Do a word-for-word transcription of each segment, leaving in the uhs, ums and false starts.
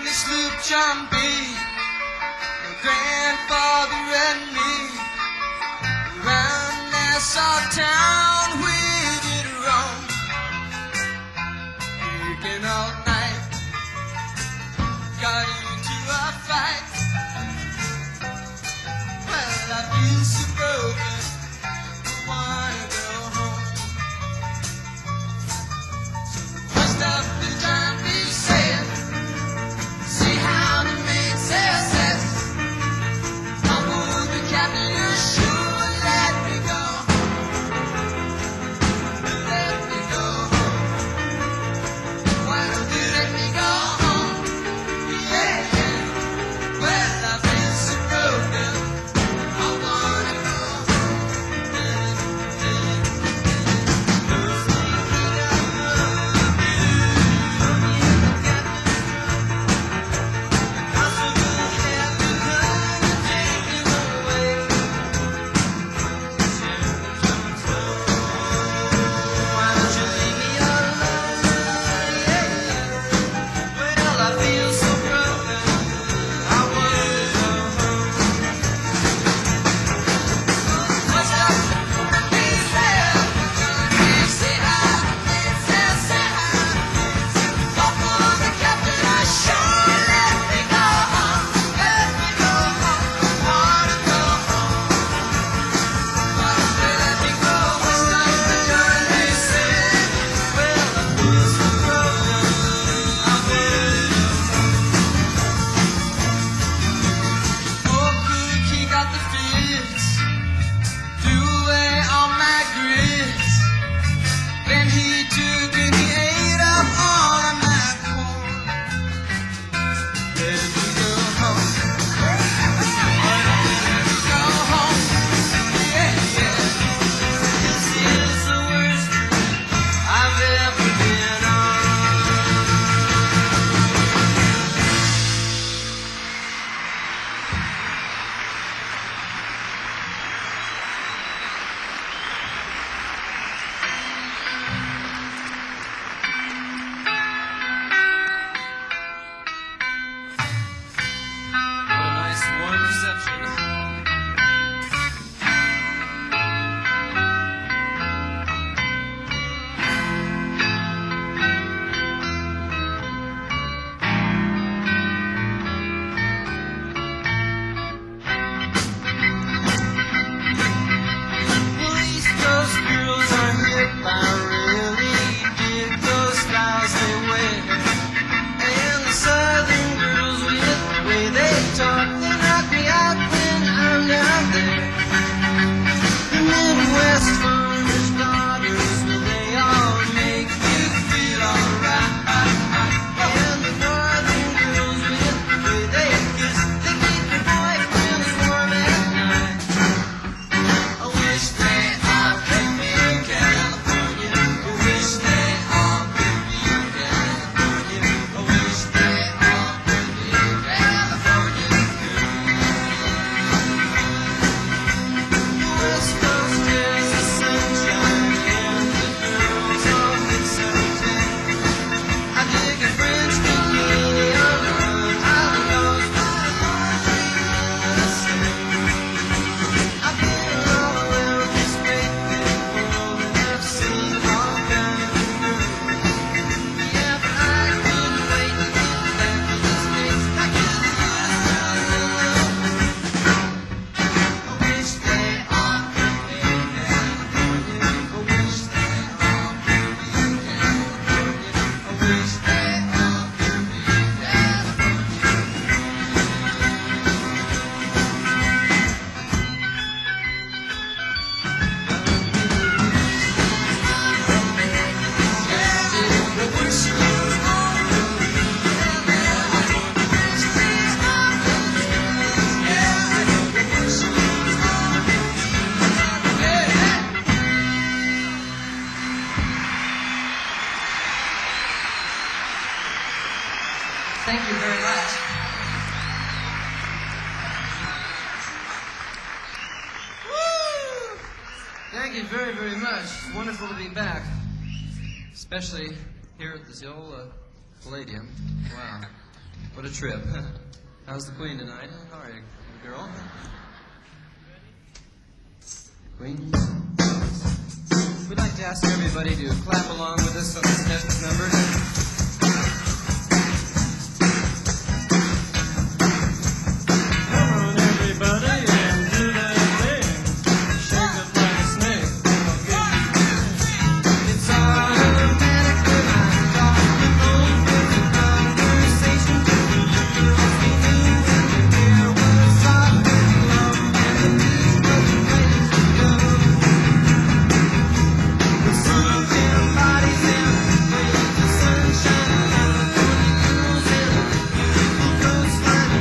in the sloop John B. My grandfather and me. Around Nassau town we did roam, drinking all night. Got into a fight. Well, I feel so broken, I wanna go home. So the first up the John B said, see how to make success. I'll move the captain, you sure let me go. Let me go home. Why don't you let me go home? Yeah, yeah. Well, I feel so broken, I wanna go home. Thank you very much. Woo! Thank you very, very much. It's wonderful to be back, especially here at the Zola Palladium. Wow. What a trip. How's the Queen tonight? How are you, girl? Queen? We'd like to ask everybody to clap along with us on this next number. Come on, everybody, and do that thing. Shake it like a snake. It's automatic when I talk the phone. It's a conversation between girls we knew when the air was soft and love and the beat was the place to go. We're soothing bodies and waves of sunshine, California girls and a beautiful coastline.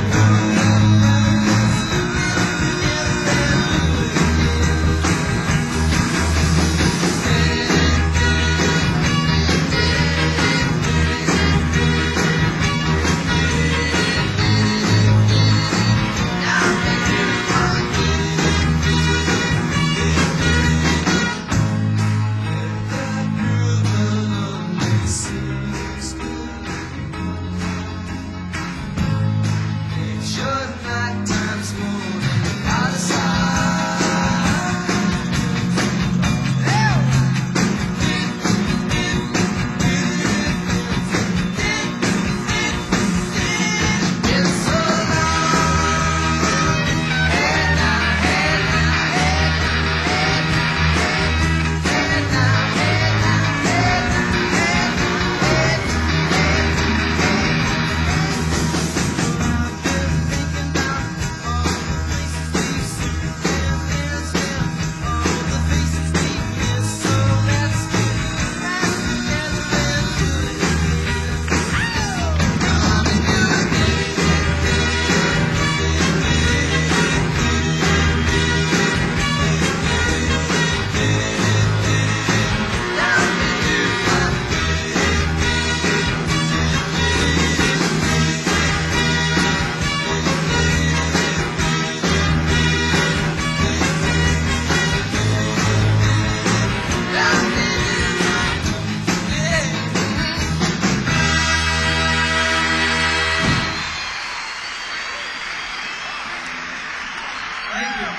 Thank you.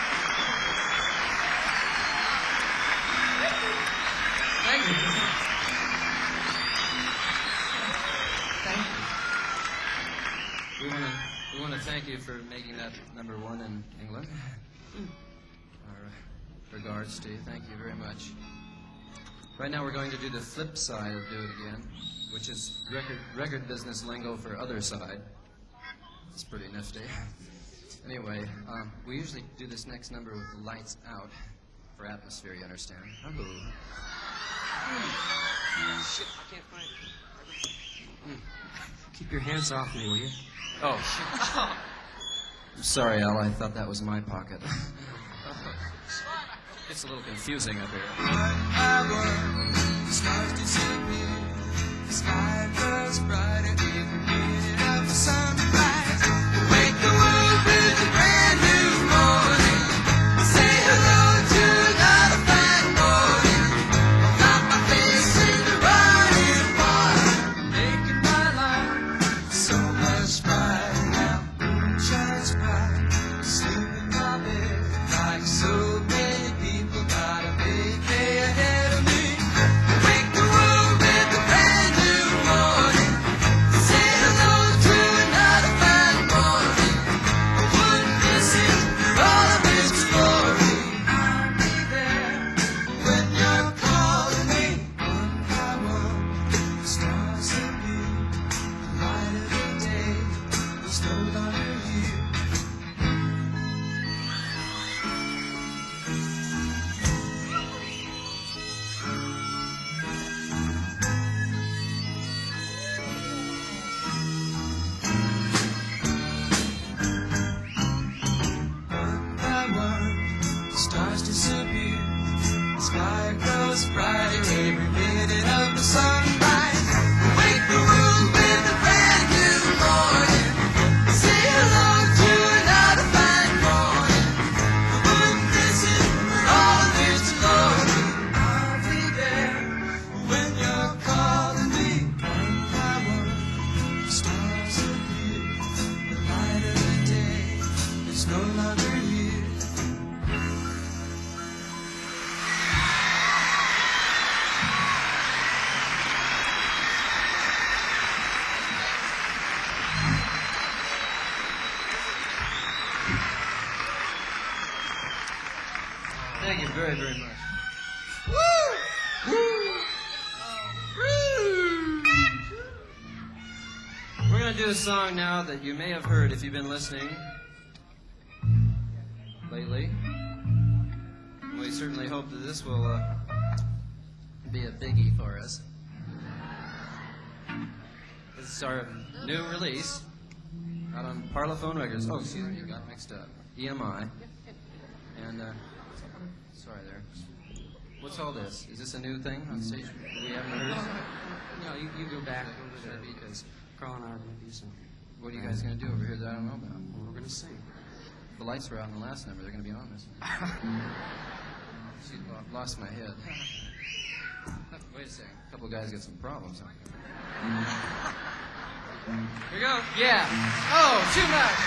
Thank you. Thank you. We want to we want to thank you for making that number one in England. Our uh, regards to you. Thank you very much. Right now we're going to do the flip side of Do It Again, which is record record business lingo for other side. It's pretty nifty. Anyway, um, we usually do this next number with the lights out for atmosphere, you understand? Hello. Shit, I can't find it. Keep your hands off me, will you? Oh, shit. I'm sorry, Al. I thought that was my pocket. It's a little confusing up here. The stars disappear, the sky grows brighter every minute of the sunrise. Wake the world with a brand new morning. Say hello to another fine morning. Got my face in the running water, making my life so much brighter now. Moon shines bright, sleep in my bed like so many people got a big day ahead of me. Wake the world with a brand new morning. Say hello to another fine morning. I wouldn't miss it for all of its glory. I'll be there when you're calling me one by one. The stars appear, the light of the day is no longer here. One by one, the stars disappear. The sky grows brighter every minute of the sunrise. Wake the world with a brand new morning. Say hello to another fine morning. I wouldn't miss it for all of its glory. I'll be there when you're calling me one by one. The stars appear. very, very much. We're going to do a song now that you may have heard if you've been listening lately. We certainly hope that this will uh, be a biggie for us. This is our new release out on Parlophone Records. Oh, excuse me, you got mixed up. E M I. And, uh, sorry there. What's all this? Is this a new thing on stage we haven't heard? No, you, you go back over there because Carl and I are going to do some. What are you guys going to do over here that I don't know about? Well, we're going to sing. The lights were out in the last number. They're going to be on this one. She lo- lost my head. Wait a second. A couple of guys got some problems. Huh? Here we go. Yeah. Oh, too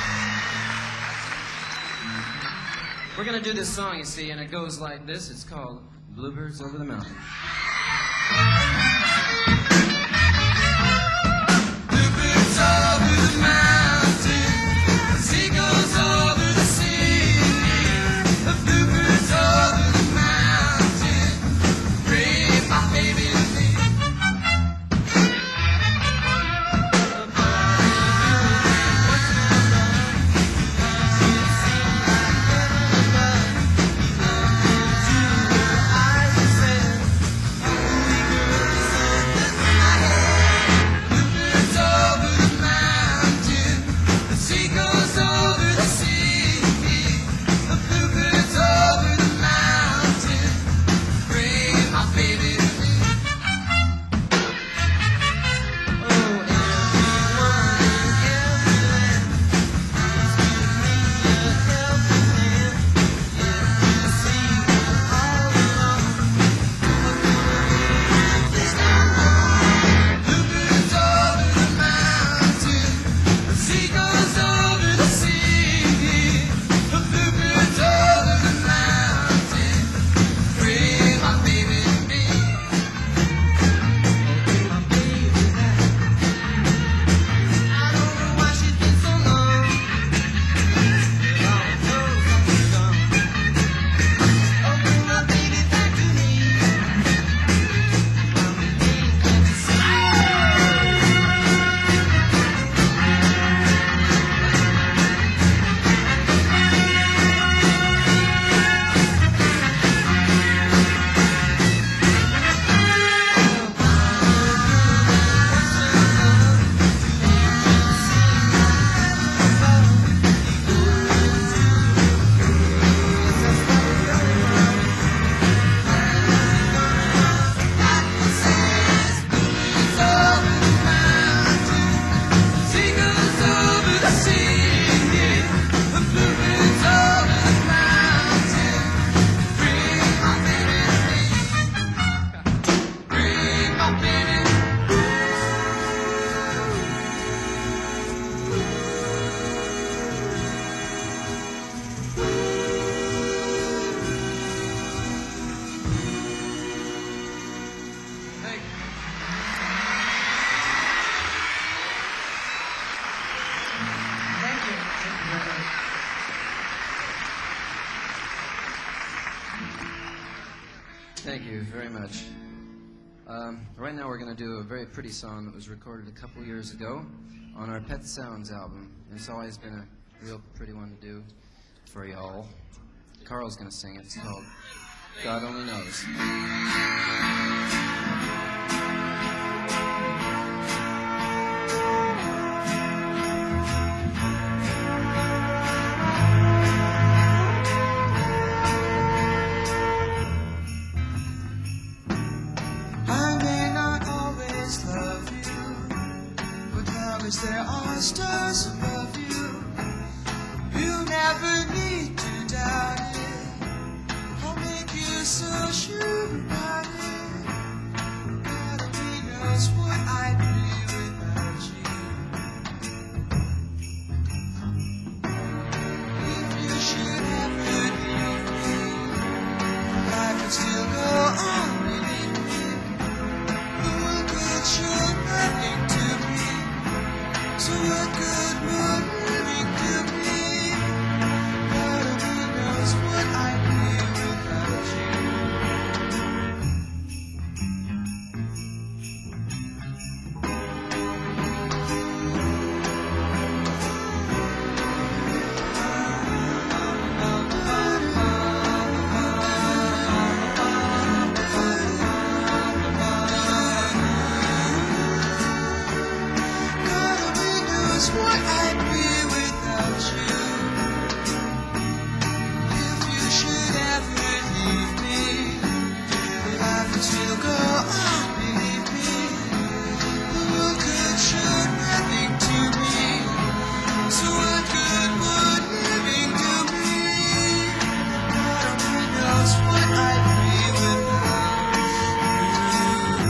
much. We're going to do this song, you see, and it goes like this. It's called Bluebirds Over the Mountain. Bluebirds over the mountain, the seagulls over the sea. The bluebirds over the mountain, bring my baby to me. Bluebirds over the mountain, the seagulls over the sea. The bluebirds over the mountain, bring my baby to me. Oh, everyone in every land needs to need a helping hand. Yeah, the sea all alone. Please come home. Bluebirds over the mountain, the seagulls over the sea. The bluebirds over the mountain, bring my baby to me. Oh, my baby back. I don't know why she's been so long. With all the clothes that she's gone. Oh, bring my baby back to me. I'm beginning to see. Seagulls over the sea, the bluebirds over the mountain, bring my baby to me. Bring my baby. Thank you. Thank you. Thank you very much. Thank you very much. Um, right now we're going to do a very pretty song that was recorded a couple years ago on our Pet Sounds album. It's always been a real pretty one to do for y'all. Carl's going to sing it. It's called God Only Knows. I may not always love you, but long as there are stars above you, you never need to doubt it. I'll make you so sure about it. God only knows what I'd be without you. If you should ever leave me, life would still go on within me. Who could show nothing to me? So what good would Cause we'll go on, believe me. The world could show nothing to me. So what good would living do me? God only knows what I'd be without you.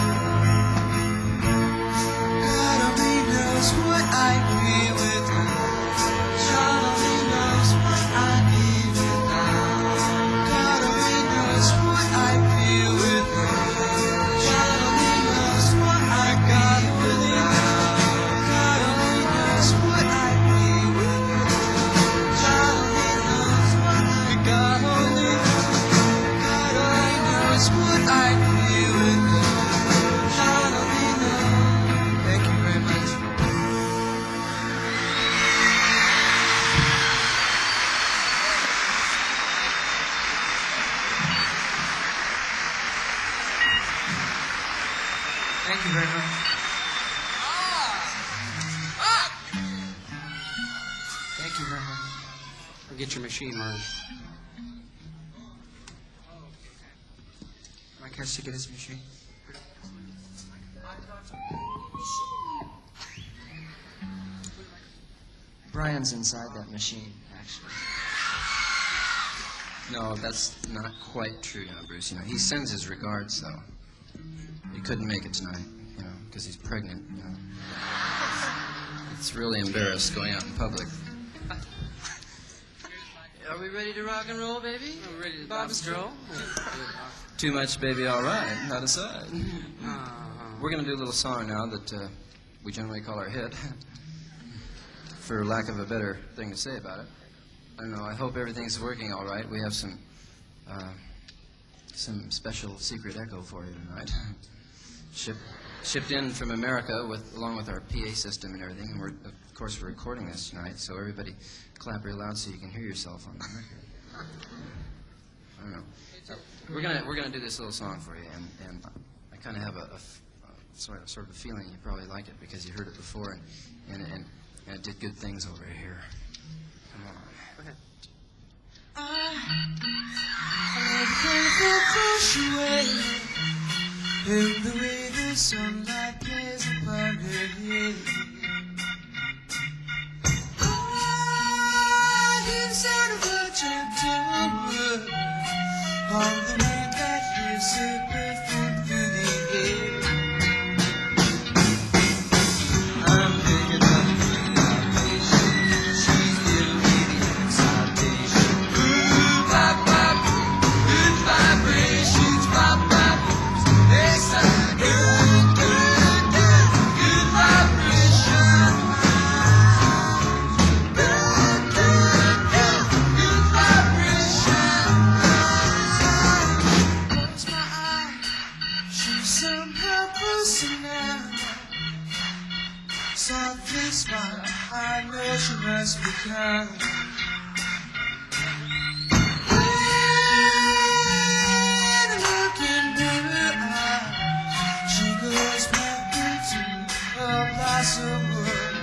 God only knows what I'd be without. God only knows what I'd be without. God only knows what I'd be without. God only knows what I'd got without. God only knows what I'd be without. God only knows what I God only God only knows what I'd be without. God only knows. Thank you very much. Thank you very much. Thank you very much. Or get your machine, Marge. Mike has to get his machine. Brian's inside that machine, actually. No, that's not quite true, you know, Bruce. You know, he sends his regards, though. He couldn't make it tonight, you know, because he's pregnant, you know. It's really embarrassed going out in public. Are we ready to rock and roll, baby? We're ready to Bob's girl. Too much, baby, all right. Not aside. Uh, We're going to do a little song now that uh, we generally call our hit, for lack of a better thing to say about it. I don't know. I hope everything's working all right. We have some uh, some special secret echo for you tonight. Ship, shipped in from America with along with our P A system and everything. And we're of course we're recording this tonight, so everybody clap real loud so you can hear yourself on the record. I don't know. We're gonna we're gonna do this little song for you, and, and I kind of have a, a, f- a sort of sort of a feeling you probably like it because you heard it before, and and and, and it did good things over here. Come on. Go ahead. In the way the sunlight plays upon her head. Ah, inside of a gentle word, on the wind that gives her perfume through the air. I'm picking up the vibration. She's giving me the excitation. Ooh, pop, pop, good vibrations, pop, pop. Next time, good, good, good, good vibration. Good, good, good, good vibration. Close my eye, she's somehow closer now. Softly smile, I know she must be kind. When I look into her eyes, she goes back into a blossom world.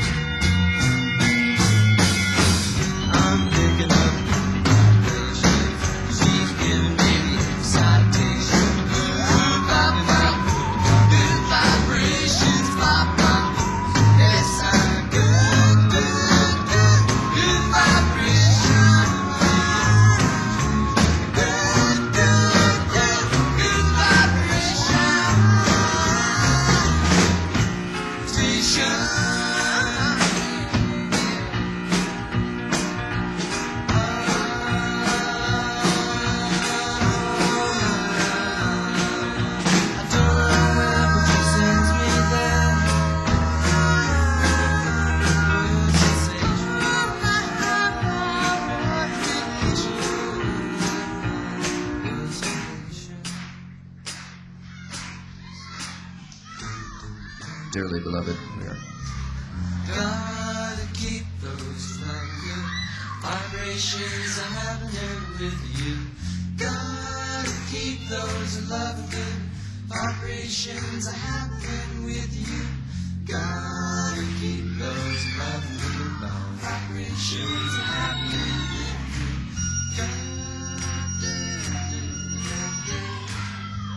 I'm picking up vibrations. She's giving me the excitation. Good pop, pop, good vibrations, pop, pop. Yes, I'm good, good, good, good vibration. Good, good, good, good vibration. Station. I don't know what she sends me there. Dearly beloved, we are. Gotta keep those like good vibrations are happening with you. Gotta keep those loving good vibrations are happening with you. Gotta keep those loving good vibrations are happening with you.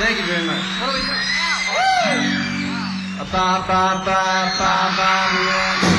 Thank you very much. What are we doing? A ba ba ba ba ba.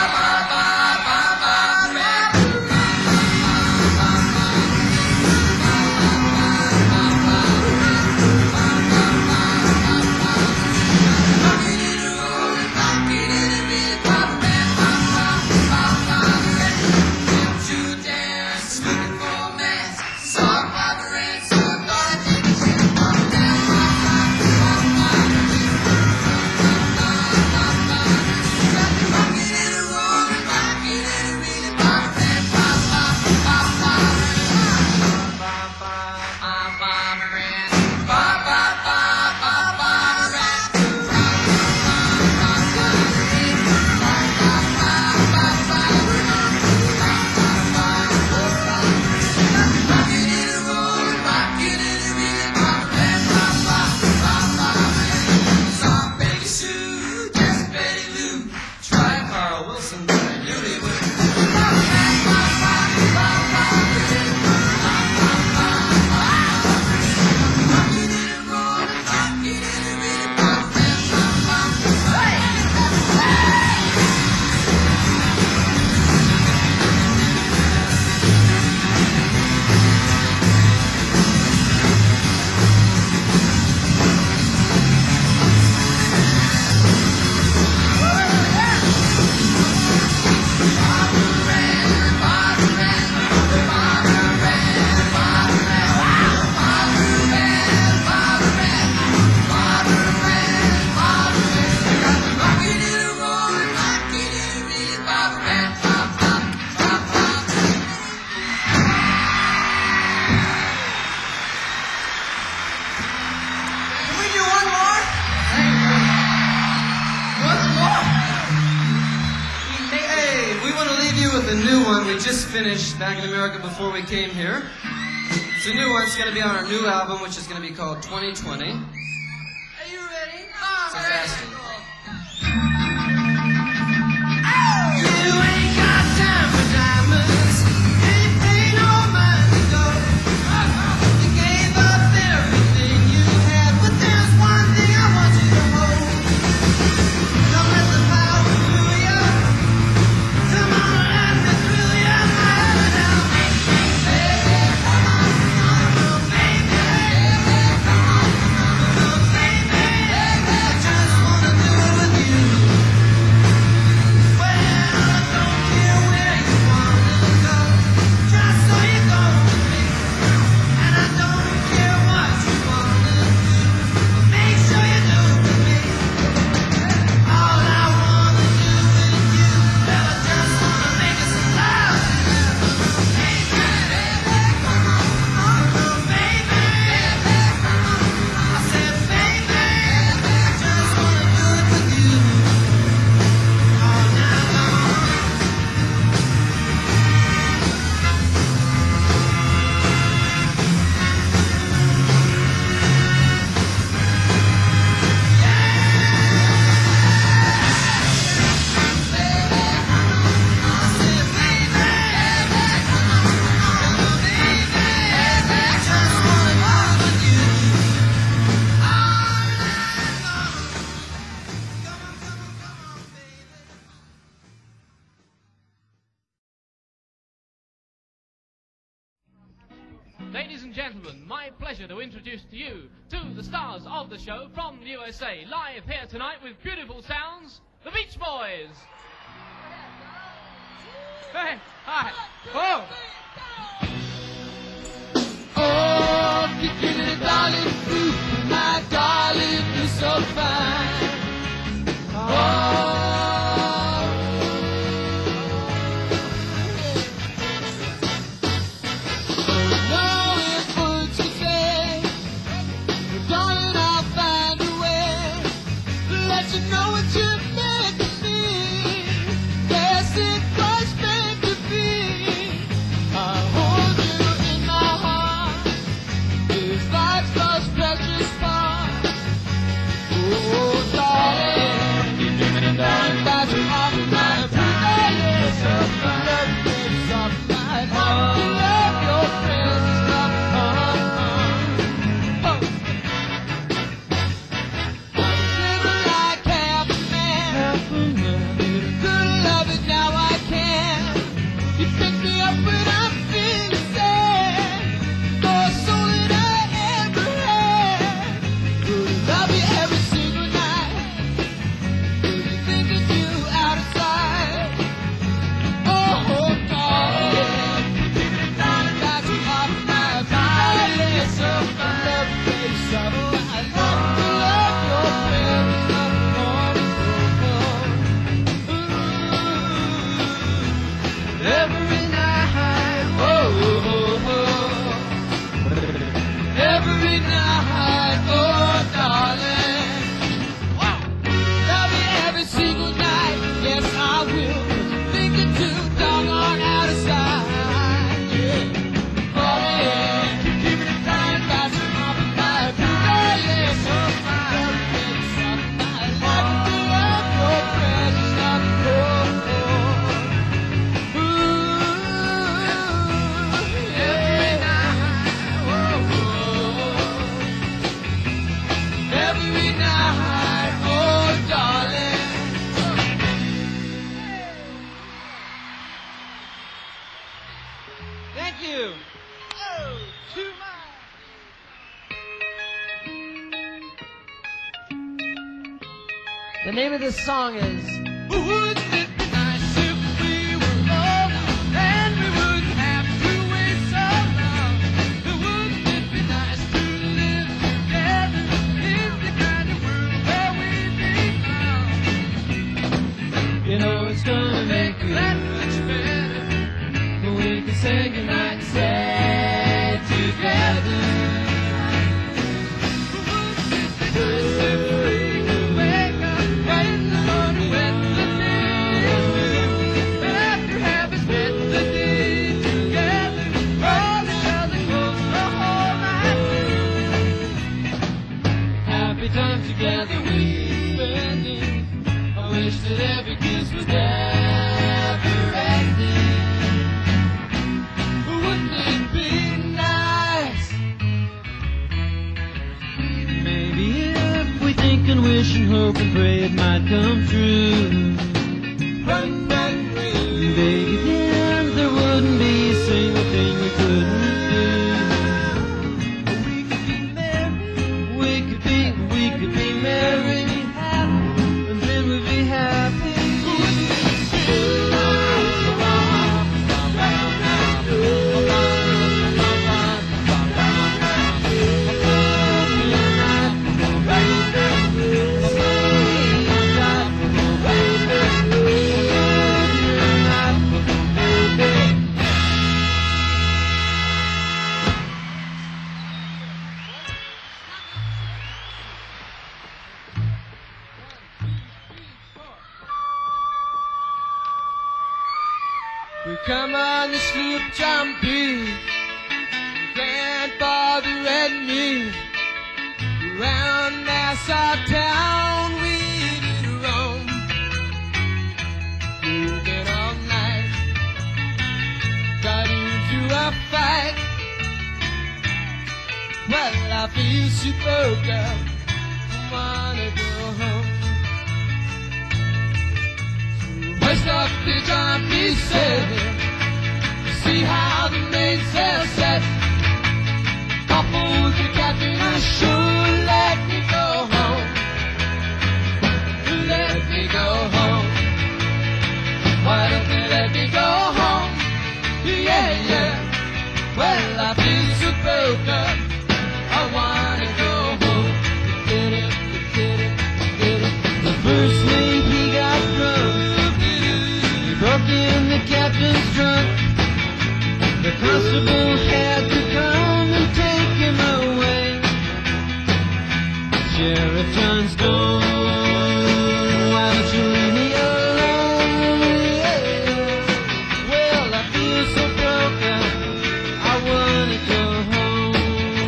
Finished back in America before we came here. It's a new one. It's going to be on our new album, which is going to be called twenty twenty. Are you ready? I'm So ready. fast. You ain't got time for diamonds. Ain't pay no mind to go. You gave up everything you had, but there's one thing I want you to hold. Don't let the power fool you. Come on, let me thrill you. Ladies and gentlemen, my pleasure to introduce to you to the stars of the show from the U S A, live here tonight with beautiful sounds, the Beach Boys. Hey, hi. Oh. Oh, kicking it, darling, ooh, my darling, you're so fine. Oh. every night, oh darling. Love you every single night, yes I will. Think it too doggone out of sight, yeah. Falling, keeping it flying by some of my beauty, yes, so fine. I can feel up your presence like a cold. Every night, oh, oh. Every night, oh darling. Thank you. Oh, too much. The name of this song is Wouldn't it be nice if we were old and we wouldn't have to wait so long? Wouldn't it be nice to live together in the kind of world where we belong? You know it's gonna make Make that much better. when we can say goodnight and stay together. Wouldn't it be nice if we could wake up in the morning when the day is new? And after having spent the day together, hold each other close the whole night through. Happy times together we're spending. I wish that every kiss was never ending. Wouldn't it be nice? Maybe if we think and wish and hope and pray it might come true. Run, run, run. Baby, then there wouldn't be a single thing we couldn't do. We could be married. We could be, we could be married, and then we'd be happy. We come on the sloop John P. Grandfather and me. Around Nassau town we did roam. Moving all night. Got into a fight. Well, I feel so broke up. Wanna go home. West up the John P. seven. See how the mainsail set. Couple with the captain, I sure let me go home. Let me go home. Why don't they let me go home? Yeah, yeah. Well, I feel so broke up. I wanna go home. Get it, get it, get it. The first mate he got drunk. He broke in the captain's trunk. The constable had to come and take him away. Sheriff John Stone, why don't you leave me alone? Yeah. Well, I feel so broke up, I wanna go home.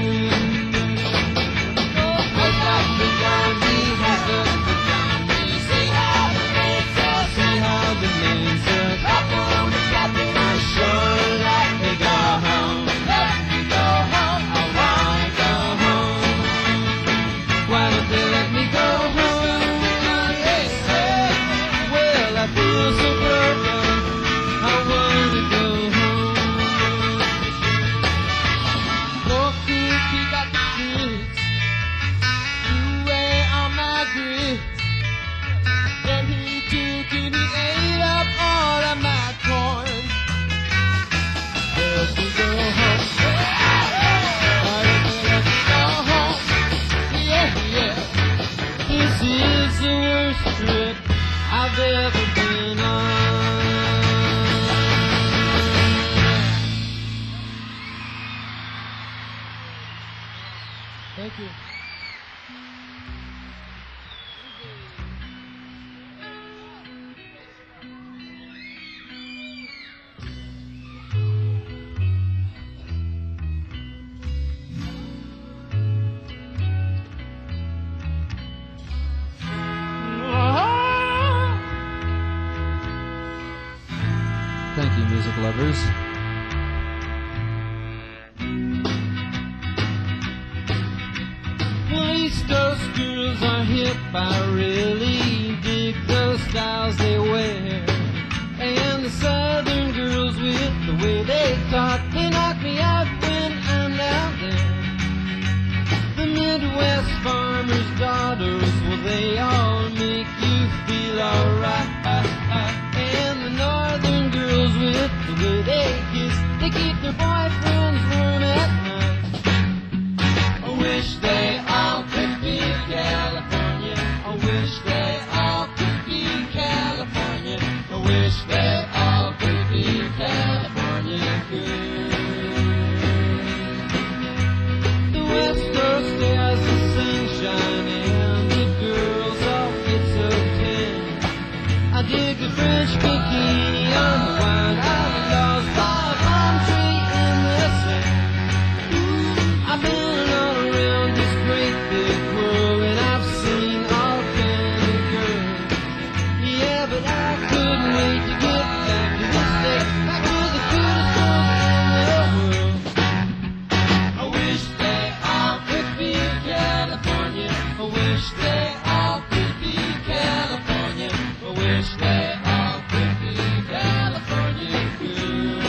Wake up the John B. Wake up the John B. See how the mainsail set. See how the man said, Couple with the captain, I sure let me go home. Let me go home. I wanna go home. why don't they let me go Thank you. Thank you, music lovers. Well, East Coast girls are hip, I really dig the styles they wear. And the Southern girls with the way they talk, they knock me out when I'm down there. The Midwest farmers' daughters, well, they all make you feel alright. And the Northern girls with the way they kiss, they keep their boyfriends warm at night. I wish they all could be California. I wish they all could be California. I wish they all could be California girls. The West Coast has the sunshine and the girls all get so tan. I dig the French bikini on the wine island, lost by a palm tree in the sand. I've been all around this great big world and I've seen all kinds of girls. Yeah, but I couldn't wait to get back to the States, back to the cutest girls in the world. I wish they all could be California. I wish they all could be California. I wish they all could be California girls.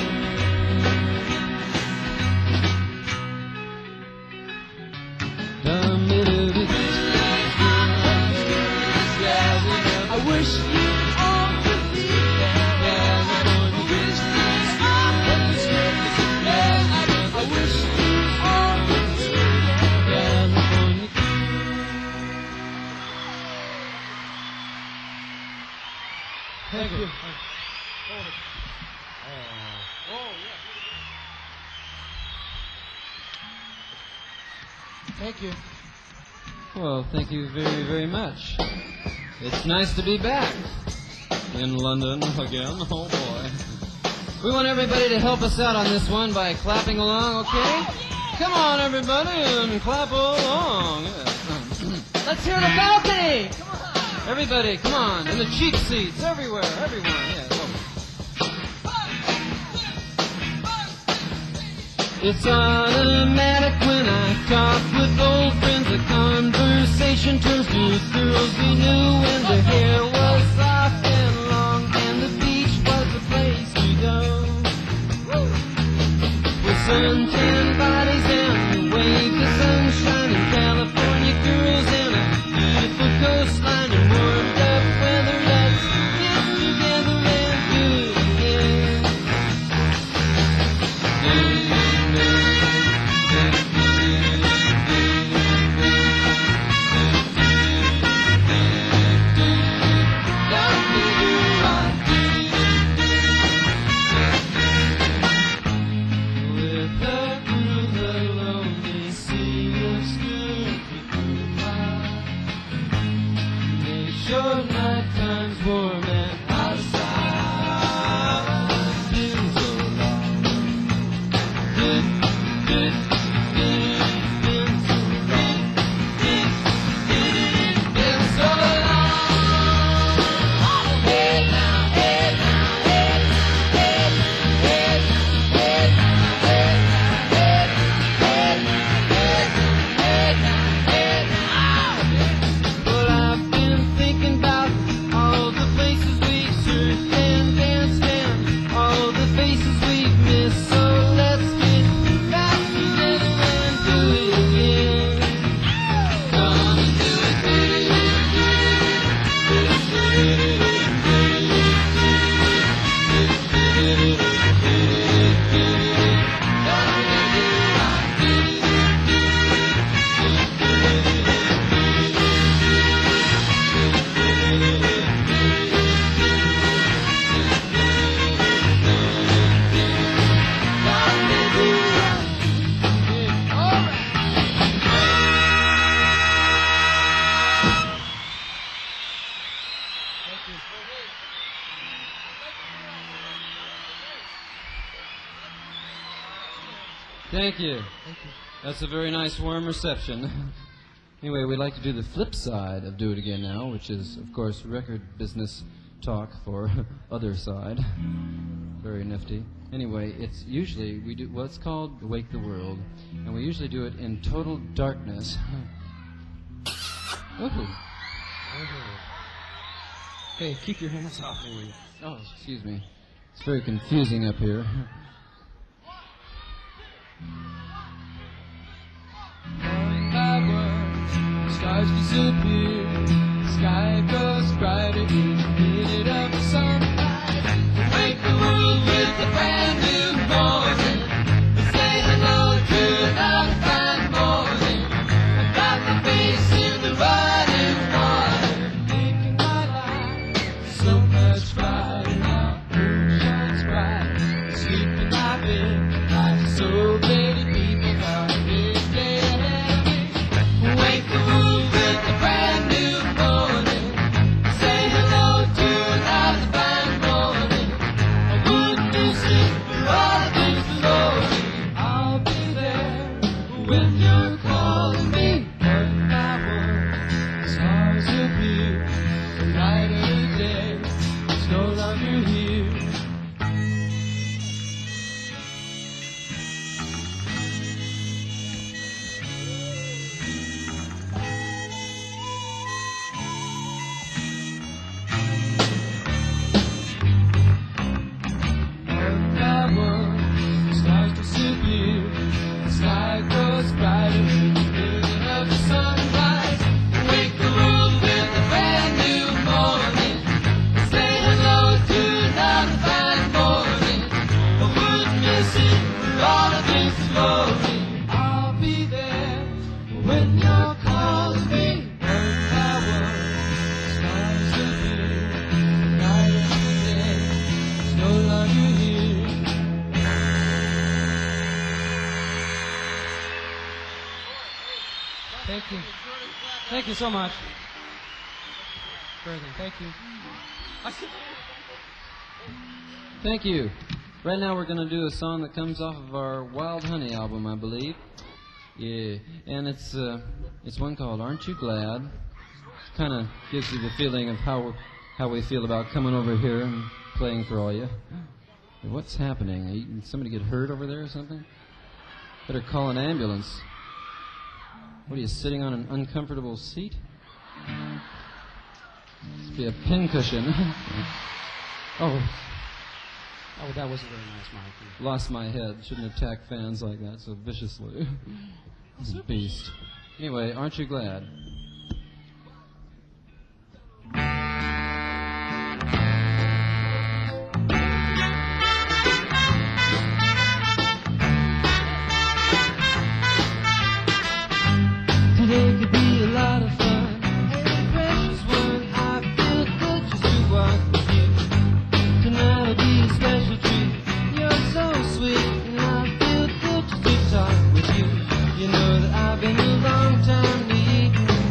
I wish you all could be California. I wish you all could be California. I wish you all could be California. Thank you. Thank you. Well, thank you very, very much. It's nice to be back in London again. Oh boy. We want everybody to help us out on this one by clapping along, okay? Come on, everybody, and clap along. Yeah. Let's hear the balcony. Come on. Everybody, come on. And the cheap seats, everywhere, everyone. Yeah, come on. It's automatic when I talk with old friends. The conversation turns to girls we knew when the hair was soft and long and the beach was the place to go. With suntan bodies and the waves of sunshine and California girls and a beautiful coastline and warmed up weather. Let's get together and do it again. Do, do, do, do, do. Thank you. That's a very nice warm reception. Anyway, we'd like to do the flip side of Do It Again now, which is, of course, record business talk for other side. Very nifty. Anyway, it's usually, we do what's called Wake the World, and we usually do it in total darkness. Ooh. Hey, keep your hands off me. Oh, excuse me. It's very confusing up here. Stars disappear, sky goes brighter in the minute of the sunrise. Wake the world with a brand new morning. Say hello to another fine morning. I got my face in the running water, making my life so much brighter now. Moon shines bright, sleep in my bed. Like so many people got a big day ahead of me. Wake the world with a brand new morning. Say hello to another fine morning. I wouldn't miss it for all the things below me. I'll be there when you're calling me. But my world, stars appear. The light of the day is no longer here. My world, stars disappear. The sky grows brighter in the middle of the sunrise. Wake the world with a brand new morning. Say hello to another fine morning. I wouldn't miss it for all the things below me. I'll be there when you're calling me. Work my world, stars appear. The light of the day is no longer here. Thank you. Thank you so much. Very good. Thank you. Thank you. Right now we're going to do a song that comes off of our Wild Honey album, I believe. Yeah, and it's uh, it's one called Aren't You Glad? Kind of gives you the feeling of how how we feel about coming over here and playing for all you. What's happening? Are you, did somebody get hurt over there or something? Better call an ambulance. What are you, sitting on an uncomfortable seat? Must be a pincushion. Oh, Oh, that wasn't very nice, Mike. lost my head. Shouldn't attack fans like that so viciously. He's a beast. Anyway, aren't you glad? Today could be a lot of fun. Hey, precious one, I feel good just to walk with you. Tonight will be a special treat. You're so sweet, and I feel good just to talk with you. You know that I've been a long time waiting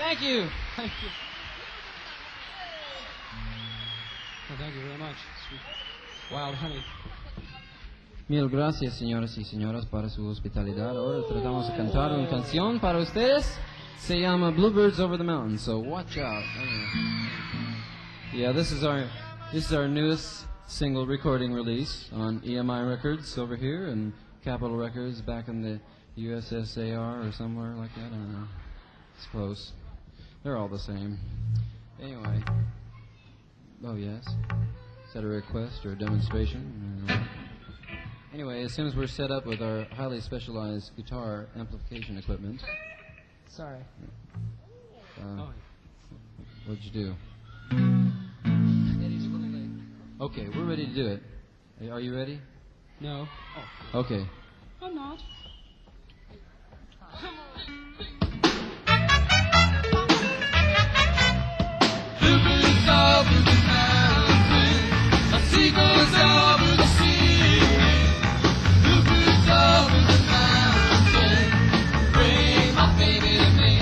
Thank you. Thank you. Well, thank you very much. Sweet Wild Honey. Mil gracias, señoras y señoras, para su hospitalidad. Ahora tratamos de cantar una canción para ustedes. Se llama Bluebirds Over the Mountain, so watch out. Yeah, this is our this is our newest single recording release on E M I Records over here and Capitol Records back in the U S S R or somewhere like that. I don't know. It's close. They're all the same. Anyway. Oh, yes. Is that a request or a demonstration? Uh, anyway, as soon as we're set up with our highly specialized guitar amplification equipment. Sorry. Uh, Oh. What'd you do? Okay, we're ready to do it. Are you ready? No. Okay. I'm not. Bluebirds over the mountain, a seagulls over the sea. Bluebirds over the mountain, bring my baby to me.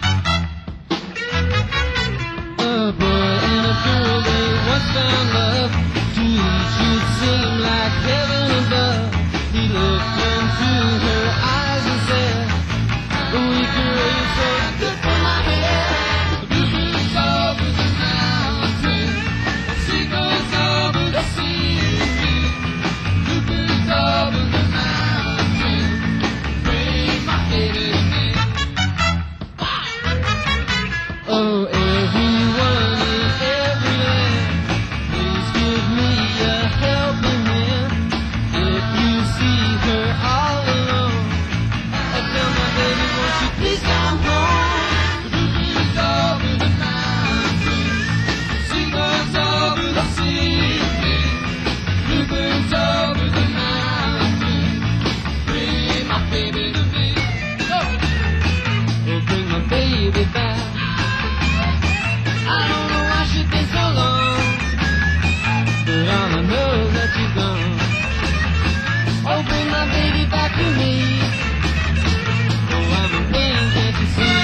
A boy and a girl, they once found love. To each it seemed like heaven above. He looked into her eyes and said, "We could so good for my head." Bluebirds over the mountain, seagulls over the sea. Bluebirds over the mountain, bring my baby to me. Oh, everyone in every land, please give me a helping hand. If you see her all alone, I tell my baby, won't you please come home? Bluebirds over the mountain, seagulls over the sea. Bluebirds over the mountain, bring my baby to me. Oh, bring my baby back. I don't know why she's been so long, but all I know is that you're gone. Oh, bring my baby back to me. Oh, I'm in pain, can't you see?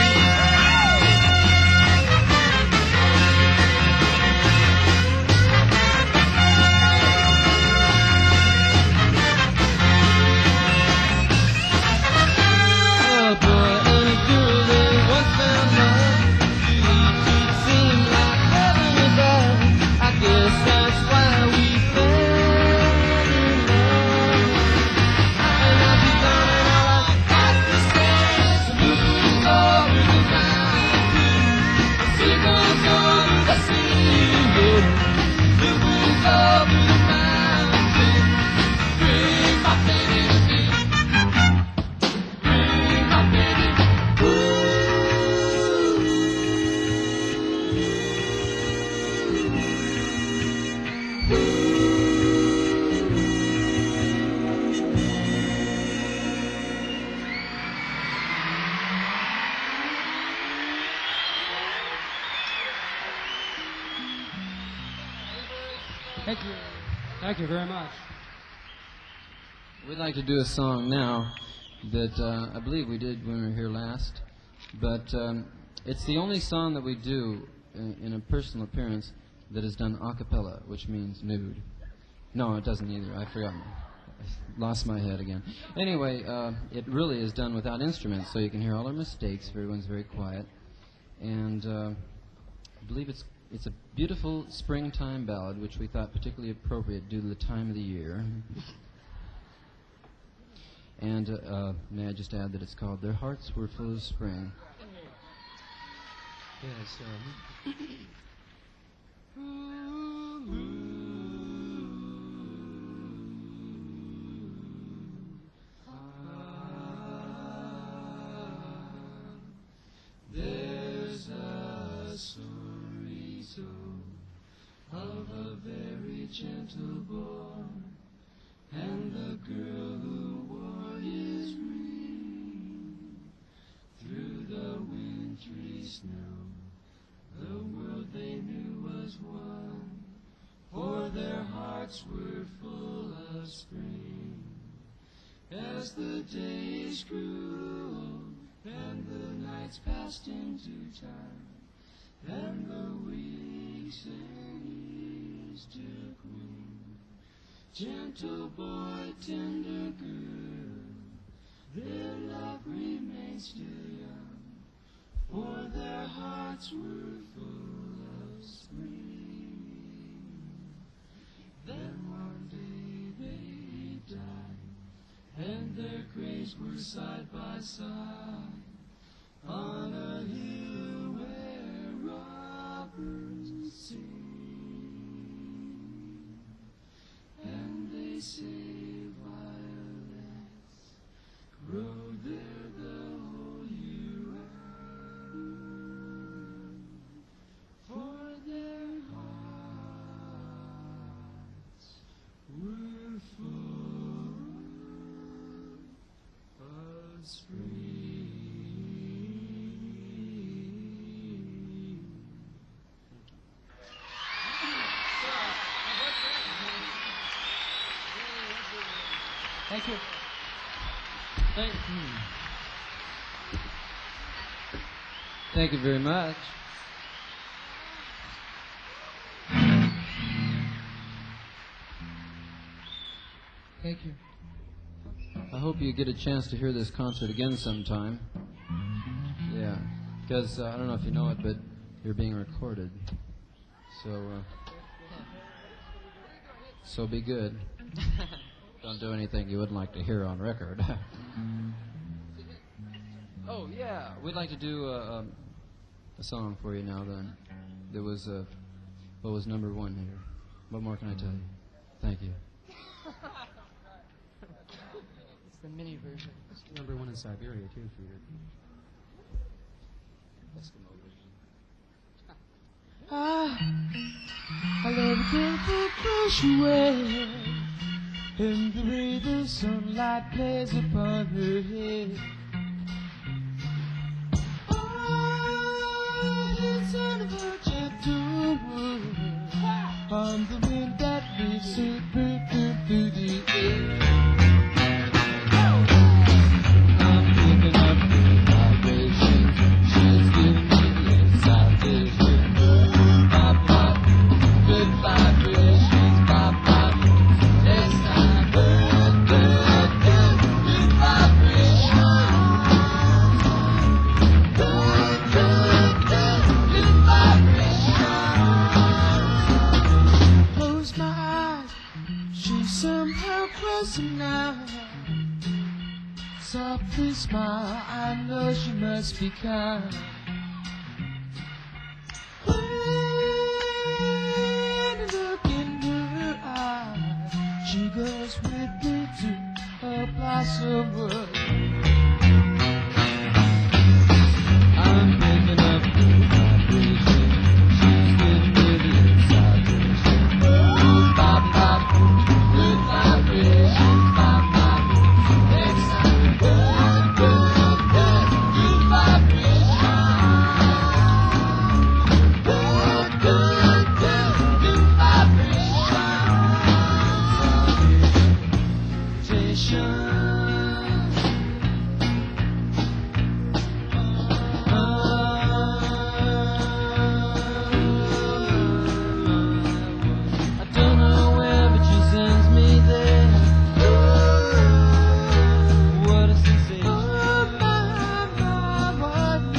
A boy and a girl, they once found love. To each it seemed like heaven above. I guess that's why we fell in love. And I'll be gone and all I got to say is Bluebirds over the mountain, seagulls over the sea. Bluebirds over the mountain, bring my baby to me. Bring my baby. Thank you. Thank you very much. We'd like to do a song now that uh, I believe we did when we were here last, but um, it's the only song that we do in, in a personal appearance that is done a cappella, which means nude. No, it doesn't either. I forgot. I lost my head again. Anyway, uh, it really is done without instruments, so you can hear all our mistakes. Everyone's very quiet, and uh, I believe it's it's a beautiful springtime ballad, which we thought particularly appropriate due to the time of the year. And uh, uh, may I just add that it's called "Their Hearts Were Full of Spring." Yes, um, There's a story told of a very gentle boy and the girl who wore his ring. Through the wintry snow, the world they knew was one, for their hearts were full of spring. As the days grew old and the nights passed into time, and the weeks and years took room. Gentle boy, tender girl, their love remained still young, for their hearts were full of spring. Then one day they died, and their graves were side by side on a hill where robbers sing. And they say violets grow there the whole year round, for their hearts were full of spring. Thank you. Thank you. Thank you very much. Thank you. I hope you get a chance to hear this concert again sometime. Yeah, because uh, I don't know if you know it, but you're being recorded. So, uh, so be good. Don't do anything you wouldn't like to hear on record. Oh, yeah. We'd like to do a, a, a song for you now, then. There was, uh, what was number one here? What more can I tell you? Thank you. It's the mini version. It's number one in Siberia, too, for your Eskimo version. Ah, I love a beautiful crush away, and the way the sunlight plays upon her head. Oh, the son of a gentle woman, on the wind that lifts her perfume through the air. I'm picking up the vibrations she's giving me inside this room. Pop, pop, good vibrations, pop, pop. Next time, good, good, good, good vibrations. Good, good, good, good vibrations. Close my eyes, she's somehow closer now. Softly smile, I know she must be kind. When I look in her eyes, she goes with me to a blossom wood. I'm picking up the vibration, she's giving me the inside vision. Oh, pop, pop, good vibration, pop, pop. Next time, good, good, good, good vibration. Good, good, good, good vibration. Vibration. I don't know where, but she sends me there. What a sensation. Oh, my, my, what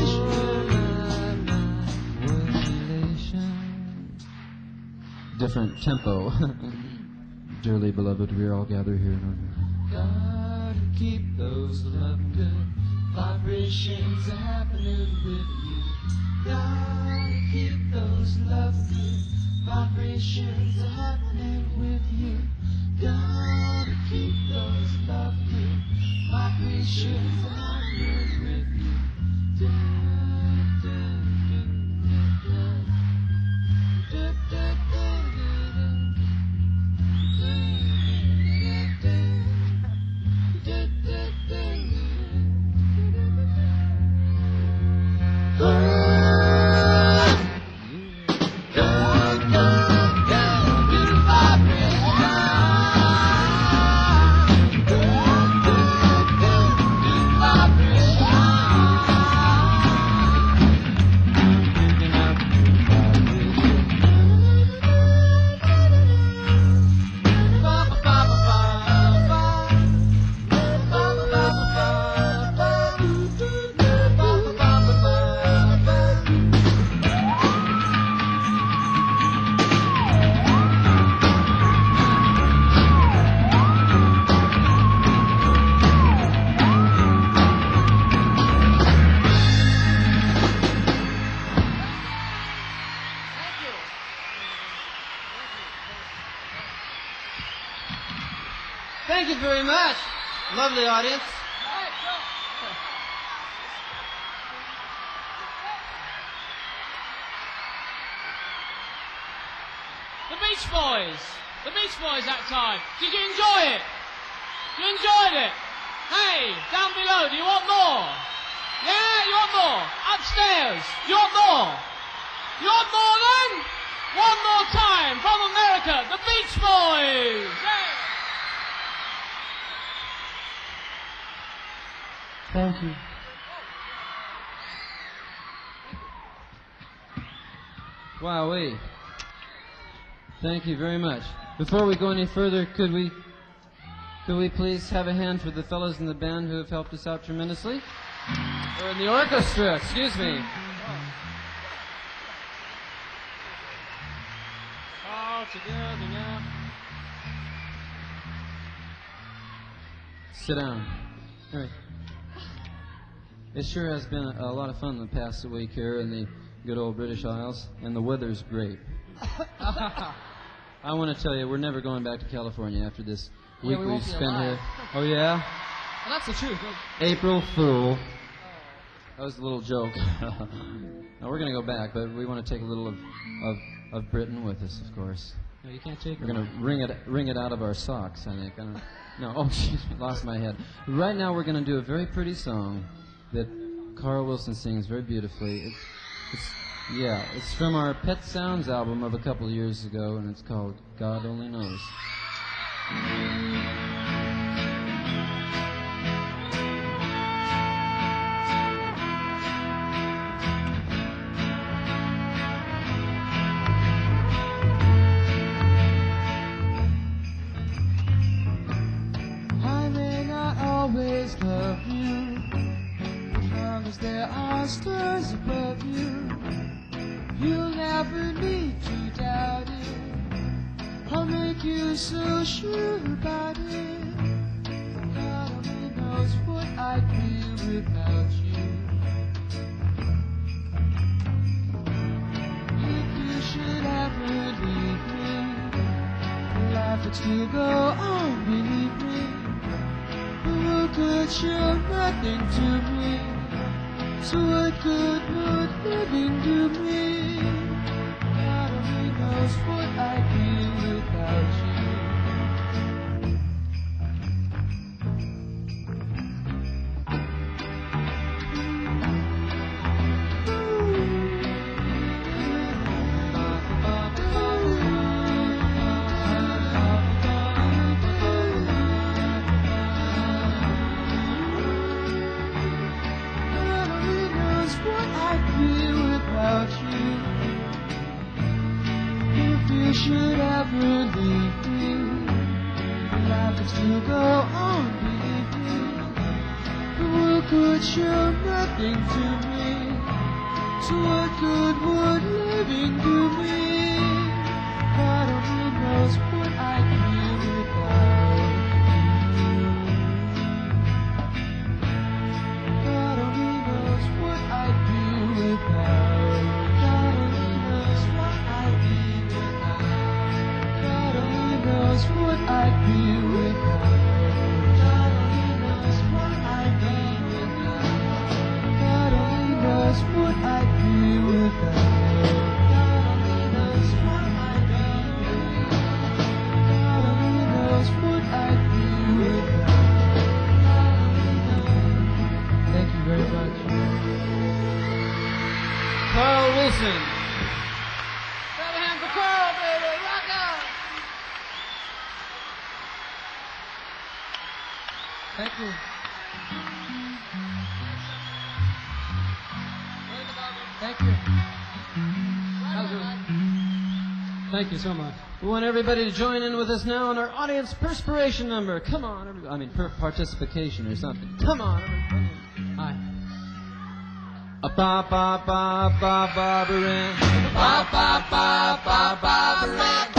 elation. Different tempo. Dearly beloved, we are all gathered here in order. Gotta keep those loving good vibrations happening with you. Gotta keep those loving good vibrations happening with you. Gotta keep those loving good vibrations happening with you. Da, da, da, da, da, da, da, Good, good, good, good, good, good, good, good, good, good, good, good, good, good, good, thank you very much. Lovely audience. The Beach Boys. The Beach Boys that time. Did you enjoy it? You enjoyed it? Hey, down below, do you want more? Yeah, you want more? Upstairs, you want more? You want more then? One more time from America, the Beach Boys. Yeah. Thank you. Wowee. Thank you very much. Before we go any further, could we could we please have a hand for the fellows in the band who have helped us out tremendously? Or in the orchestra, excuse me. All together now. Sit down. All right. It sure has been a, a lot of fun the past week here in the good old British Isles, and the weather's great. I want to tell you, we're never going back to California after this Yeah, week we we've won't be spent alive. here. Oh, yeah? Well, that's the truth. April Fool. That was a little joke. Now, we're going to go back, but we want to take a little of, of, of Britain with us, of course. No, you can't take We're it. going to wring it, wring it out of our socks, I think. I don't, no, oh, excuse me, lost my head. Right now, we're going to do a very pretty song that Carl Wilson sings very beautifully. It's, it's, yeah, it's from our Pet Sounds album of a couple of years ago, and it's called God Only Knows. I may not always love you, as long as there are stars above you. You'll never need to doubt it. I'll make you so sure about it. God only knows what I'd do without you. If you should ever leave me, life would still go on, believe me. Who could show nothing to me? So what good would living do me? God only knows what I'd do without you. God only knows what I'd do without you. If you should ever leave me, life would still go on, believe me. The world could show nothing to me. So what good would living do me? God only knows what I'd do without you. God only knows what I'd do without. God only knows what I'd do without. God only knows what I'd do without. God only knows what I'd do without. God only knows what I'd do without. God only knows what I'd do without. God only knows what I'd do without. God only knows. Thank you very much. Carl Wilson. Grab a hand for Carl, baby. Rock on. Thank you. Thank you. That was good. Thank you so much. We want everybody to join in with us now on our audience perspiration number. Come on, everybody. I mean, per- participation or something. Come on, everybody. Hi. A ba ba ba ba Barbarin. Ba ba ba ba Barbarin.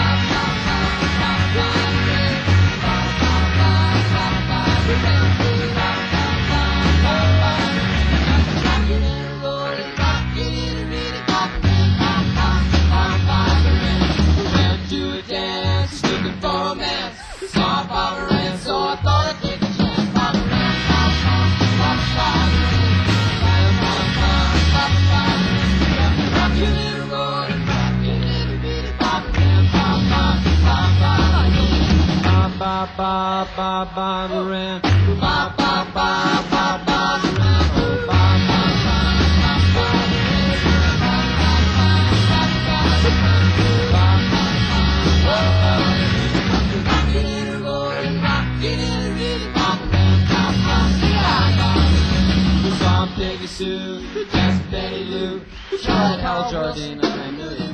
Rockin' and rollin', rockin' and really poppin'. Ba ba ba Barbarin. Went to a dance, looking for a man. Saw Barbarin. ba ba ba ran. Ba ba ba ba ba ran. Oh, ba ba ba Bob Piggy Sue, Jess Betty Lou, Charlotte Hal Jardine, I knew you.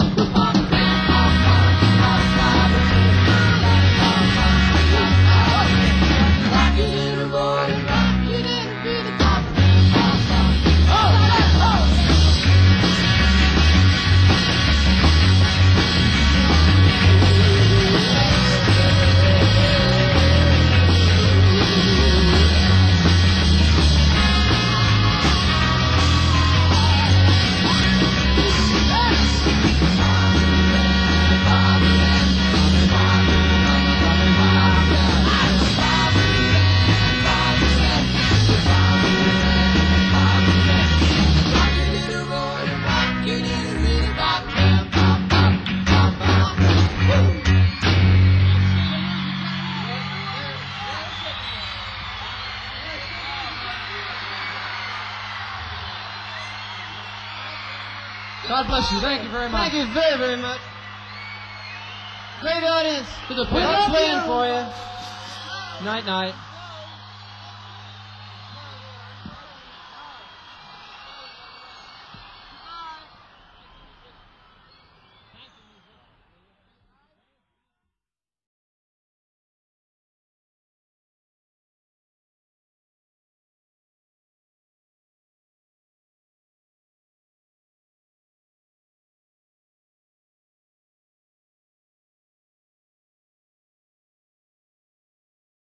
God bless you. Thank you very much. Thank you very, very much. Great audience. To the We're playing playing for you. Night, night.